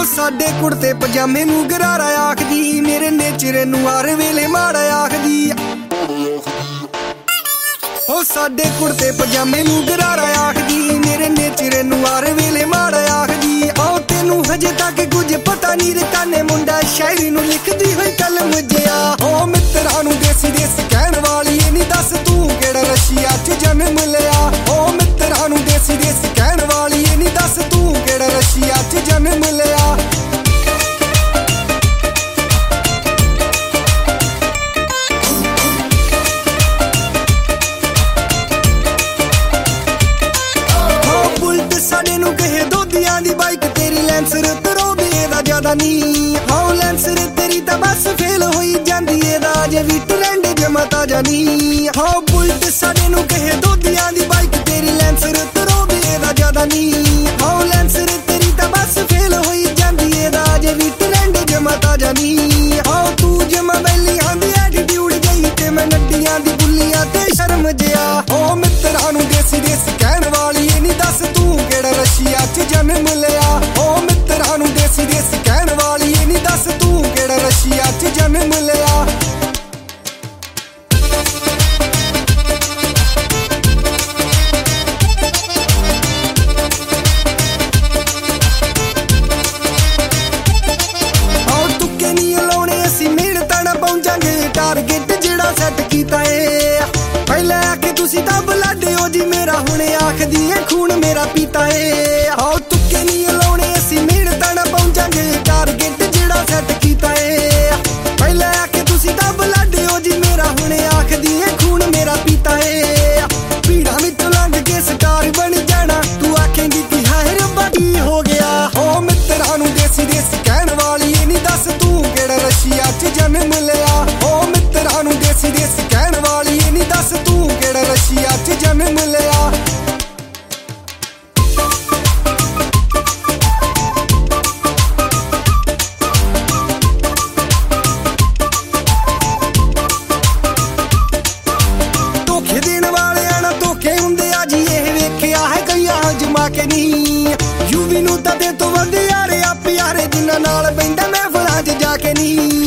ਸਾਡੇ ਕੁੜਤੇ ਪਜਾਮੇ ਨੂੰ ਗਰਾਰਾ ਆਖਦੀ, ਮੇਰੇ ਨੇਚਰ ਨੂੰ ਹਰ ਵੇਲੇ ਮਾੜਾ ਆਖਦੀ। ਸਾਡੇ ਕੁੜਤੇ ਪਜਾਮੇ ਨੂੰ ਗਰਾਰਾ ਆਖਦੀ, ਮੇਰੇ ਨੇਚਰ ਨੂੰ ਹਰ ਵੇਲੇ ਮਾੜਾ ਆਖਦੀ। ਤੈਨੂੰ ਹਜੇ ਤੱਕ ਕੁਝ ਪਤਾ ਨਹੀਂ ਰਕਾਨੇ ਮੁੰਡਾ ਸ਼ਾਇਰੀ ਨੂੰ ਲਿਖਦੀ ਹੋਈ ਕਲਮ ਜਿਆ। ਮਿੱਤਰਾਂ ਨੂੰ ਦੇਸੀ ਦੇਸੀ ਕਹਿਣ ਵਾਲੀ ਇਹ ਨਹੀਂ ਦੱਸ ਤੂੰ ਕਿਹੜਾ ਰਸ਼ੀਆ 'ਚ ਜਨਮ ਲਿਆ। ਮਿੱਤਰਾਂ ਨੂੰ ਦੇਸੀ ਦੇਸੀ ਕਹਿਣ ਵਾਲੀ ਇਹ ਨਹੀਂ ਦੱਸ ਤੂੰ ਕਿਹੜਾ ਰਸ਼ੀਆ 'ਚ ਜਨਮ ਲਿਆ। ਸਾਡੇ ਨੂੰ ਕਹੇ ਦੋਧੀਆਂ ਦੀ ਬਾਈਕ ਤੇਰੀ ਲੈਂਸਰ ਤਰੋਂਦੀ ਇਹਦਾ ਜ਼ਿਆਦਾ ਨਹੀਂ। ਲੈਂਸਰ ਤੇਰੀ ਤਾਂ ਬਸ ਫੇਲ ਹੋਈ ਜਾਂਦੀ ਇਹਦਾ ਜੇ ਵੀ ਟ੍ਰੈਂਡ ਜਮਾ ਤਾਜ਼ਾ ਨਹੀਂ। ਬੁਲਟ ਸਾਡੇ ਨੂੰ ਕਹੇ ਦੋਧੀਆਂ ਦੀ ਬਾਈਕ ਤੇਰੀ ਲੈਂਸਰ ਤਰੋਂਦੀ ਇਹਦਾ ਜ਼ਿਆਦਾ ਨਹੀਂ। ਲੈਂਸਰ ਤੇਰੀ ਤਾਂ ਬਸ ਫੇਲ ਹੋਈ ਜਾਂਦੀ ਇਹਦਾ ਜੇ ਵੀ ਟ੍ਰੈਂਡ ਜਮਾ ਤਾਜ਼ਾ ਨਹੀਂ। ਤੂੰ ਜਮਾ ਵੈਲੀ ਆਂਦੀ ਐਟੀਟਿਊਡ ਗਈ ਤੇ ਮੈਂ ਨੱਡੀਆਂ ਦੀ ਬੁੱਲੀਆਂ ਤੇ ਸ਼ਰਮ ਜਿਆ। ਮਿੱਤਰਾਂ ਨੂੰ ਦੇਸੀ ਦੇਸੀ ਕਹਿਣ ਵਾਲੀ ਇਹ ਨਹੀਂ ਦੱਸ ਤੂੰ ਕਿਹੜਾ ਰਸ਼ੀਆ 'ਚ ਜਨਮ ਲਿਆ। ਮਿੱਤਰਾਂ ਨੂੰ ਦੇਸੀ ਦੇਸੀ ਕਹਿਣ ਵਾਲੀ ਇਹ ਨਹੀਂ ਦੱਸ ਤੂੰ ਕਿਹੜਾ ਰਸ਼ੀਆ 'ਚ ਜਨਮ ਲਿਆ। ਤੁੱਕੇ ਨਹੀਂ ਲਾਉਣੇ ਅਸੀਂ ਮਿਹਨਤਾਂ ਨਾਲ ਪਹੁੰਚਾਂਗੇ ਟਾਰਗੇਟ ਜਿਹੜਾ ਸੈੱਟ ਕੀਤਾ ਏ। ਪਹਿਲਾਂ ਆਖੇ ਤੁਸੀਂ ਤਾਂ ਬਲਾਡੇ ਹੋ ਜੀ ਮੇਰਾ ਹੁਣ ਆਖਦੀ ਏ ਖੂਨ ਮੇਰਾ ਪੀਤਾ ਏ। ਤੁੱਕੇ ਨਹੀਂ ਲਾਉਣੇ ਅਸੀਂ ਮਿਹਨਤਾਂ ਨਾਲ ਪਹੁੰਚਾਂਗੇ ਟਾਰਗੇਟ ਜਿਹੜਾ ਸੈੱਟ ਕੀਤਾ ਏ। ਪਹਿਲਾਂ ਆਖੇ ਤੁਸੀਂ ਤਾਂ ਬਲਾਡੇ ਹੋ ਜੀ ਮੇਰਾ ਹੁਣ ਆਖਦੀ ਏ ਖੂਨ ਮੇਰਾ ਪੀਤਾ ਏ। ਭੀੜਾਂ ਵਿੱਚੋਂ ਲੰਘ ਕੇ ਸਟਾਰ ਬਣ ਜਾਣਾ ਤੂੰ ਆਖੇਂਗੀ ਕਿ ਹਾਏ ਰੱਬਾ ਕੀ ਹੋ ਗਿਆ। ਮਿੱਤਰਾਂ ਨੂੰ ਦੇਸੀ ਦੇਸੀ ਕਹਿਣ ਵਾਲੀ ਇਹ ਨਹੀਂ ਦੱਸ ਤੂੰ ਕਿਹੜਾ ਰਸ਼ੀਆ 'ਚ ਜਨਮ ਲਿਆ। ਮਿੱਤਰਾਂ ਨੂੰ ਦੇਸੀ ਦੇਸੀ ਕਹਿਣ ਵਾਲੀ ਇਹ ਨਹੀਂ ਦੱਸ ਤੂੰ ਕਿਹੜਾ ਰਸ਼ੀਆ 'ਚ ਜਨਮ ਲਿਆ। ਧੋਖੇ ਦੇਣ ਵਾਲਿਆਂ ਨਾਲ ਧੋਖੇ ਹੁੰਦੇ ਆ ਜੀ ਇਹ ਵੇਖਿਆ ਹੈ ਕਈਆਂ ਅਜਮਾ ਕੇ ਨਹੀਂ। ਯੂਵੀ ਨੂੰ ਤਾਂ ਦੇ ਤੋਂ ਵੱਧ ਯਾਰੇ ਆ ਪਿਆਰੇ ਜਿਨ੍ਹਾਂ ਨਾਲ ਬੈਂਦਾ ਮੈਂ ਫਰਾਂ 'ਚ ਜਾ ਕੇ ਨਹੀਂ।